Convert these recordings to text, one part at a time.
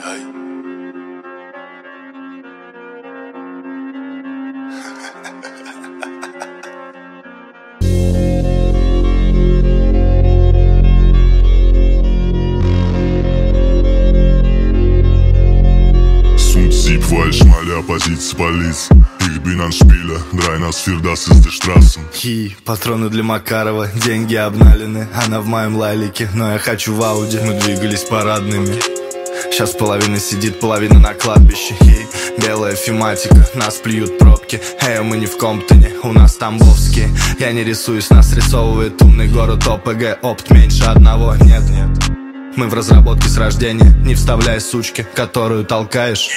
Hey. Sieb, falsch, meine Opposition Police. Ich bin ein Spieler, 3 на 4, das ist die Straßen. Патроны для Макарова, деньги обналены. Она в моем лайлике, но я хочу в Ауди. Мы двигались парадными. Сейчас половина сидит, половина на кладбище. Белая фематика, нас плюют пробки. Эй, мы не в Комптоне, у нас тамбовские. Я не рисуюсь, нас рисовывает умный город ОПГ. Опт меньше одного, нет. Мы в разработке с рождения, не вставляй сучки, которую толкаешь.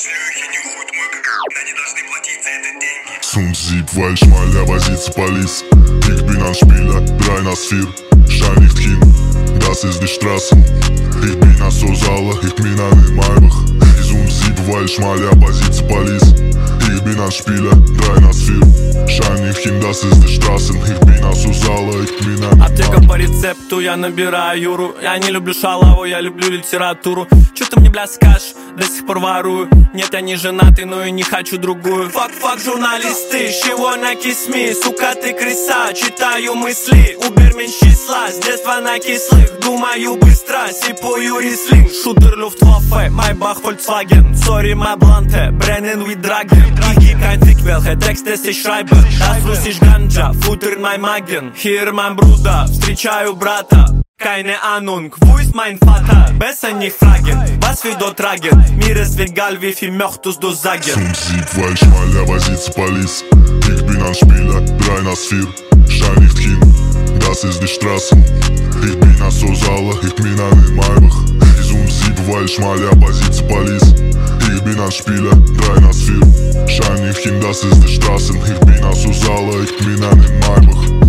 Sieb, falsch, meine Opposition Police. Ich bin ein Spieler, 3 на 4, schau nicht hin, das ist die Straße. Ich bin ein Sozala, ich bin ein Maybach. Sieb, falsch, meine Opposition Police. Ich bin ein Spieler, 3 на 4, schau nicht hin, das ist die Straße. Ich bin ein Sozala, ich bin ein Аптека по рецепту, я набираю Юру. Я не люблю шалаву, я люблю литературу. Чё ты мне, бля, скажешь? До сих пор ворую. Нет, я не женатый, но и не хочу другую. Фак, журналисты, с чего на кисми? Сука, ты крыса, читаю мысли. Убер меньше числа, с детства на кислых. Думаю быстро, сипую рислинг. Шутер, Люфтваффе, Майбах, Volkswagen. Sorry, my blante, brennen wie Dragon. Ich geb kein Fick, welche Texte ich schreibe. Das russisch Ganja, Futter in mein Magen. Hier mein Bruder, встречаю брата. Keine Ahnung, wo ist mein Vater? Besser nicht fragen, was wir dort tragen. Mir ist egal, wie viel möchtest du sagen. Sieb, falsch, meine Opposition Police. Ich bin ein Spieler, 3 на 4, schau nicht hin, das ist die Straße. Ich bin ein Sozala, ich bin ein Maybach. Sieb, falsch, meine Opposition Police. Ich bin ein Spieler, 3 на 4, schau nicht hin, das ist die Straße. Ich bin ein Sozala, ich bin ein Maybach.